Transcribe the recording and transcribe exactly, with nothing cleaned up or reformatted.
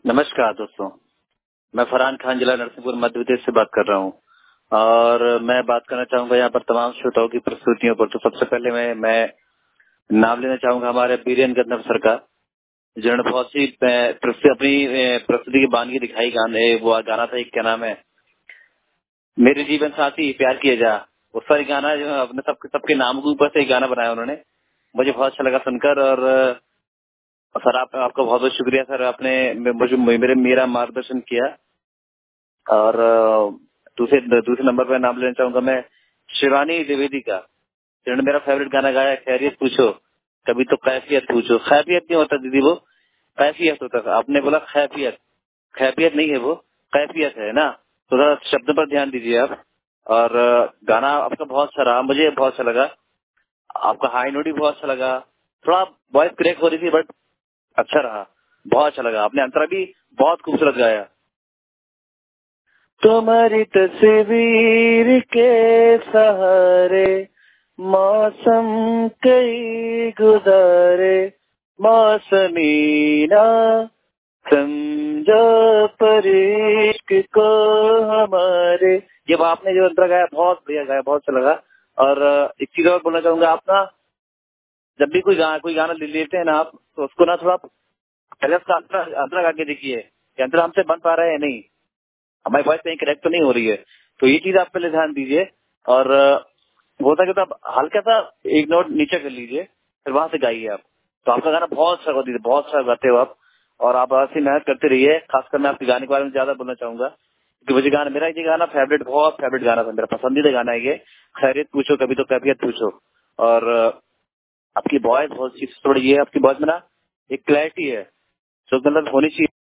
नमस्कार दोस्तों, मैं फरहान खान जिला नरसिंहपुर मध्य प्रदेश से बात कर रहा हूँ और मैं बात करना चाहूंगा यहाँ पर तमाम श्रोताओं की प्रस्तुतियों पर। तो सबसे पहले मैं मैं नाम लेना चाहूंगा हमारे बीरेन गंधर्व सर का, जिन्होंने बहुत सी प्रस्तुति अपनी प्रस्तुति की बानगी दिखाई। गाने वो गाना था, एक क्या नाम है, मेरे जीवन साथी प्यार किया जा। वो सारी गाना जो अपने सबके सबके नाम के ऊपर से एक गाना बनाया उन्होंने, मुझे बहुत अच्छा लगा सुनकर। और सर आप, आपका बहुत बहुत शुक्रिया सर, आपने मुझे मेरे मेरा मार्गदर्शन किया। और दूसरे दूसरे नंबर पर नाम लेना चाहूंगा मैं शिवानी द्विवेदी का, जिन्होंने मेरा फेवरेट गाना गाया, खैरियत पूछो कभी तो कैफियत पूछो। खैफियत नहीं होता दीदी, वो कैफियत होता था। आपने बोला खैफियत, खैफियत नहीं है वो, कैफियत है ना। तो थोड़ा शब्द पर ध्यान दीजिए आप। और गाना आपका बहुत अच्छा रहा, मुझे बहुत अच्छा लगा। आपका हाई नोट भी बहुत अच्छा लगा, थोड़ा वॉइस क्रैक हो रही थी बट अच्छा रहा, बहुत अच्छा लगा। आपने अंतरा भी बहुत खूबसूरत गाया। तुम्हारी तस्वीर के सहारे मौसम कई गुजारे, मौसमी ना समझो पर इश्क को हमारे। ये आपने जो अंतरा गाया बहुत बढ़िया गाया, बहुत अच्छा लगा। और एक चीज और बोलना चाहूंगा, आप ना जब भी कोई गाना कोई गाना ले लेते हैं ना आप, तो उसको ना थोड़ा पहले उसका अंतरा अंतरा गा के देखिए कि अंतरा हमसे बन पा रहा है या नहीं, हमारी वॉइस कहीं करेक्ट तो नहीं हो रही है। तो ये चीज आप पहले ध्यान दीजिए। और होता कि तो आप हल्का सा एक नोट नीचे कर लीजिए, फिर वहां से गाइए आप, तो आपका गाना बहुत अच्छा गाती है, बहुत अच्छा गाते हो आप। और आप ऐसी मेहनत करते रहिए। खासकर मैं आपके गाने के बारे में ज्यादा बोलना चाहूंगा क्योंकि मुझे गाना, मेरा ये गाना फेवरेट, बहुत फेवरेट गाना था, मेरा पसंदीदा गाना है ये, खैरियत पूछो कभी तो कैफियत पूछो। और आपकी वॉइस बहुत चीज थोड़ी ये, आपकी वॉइस में ना एक क्लैरिटी है जो मतलब होनी चाहिए।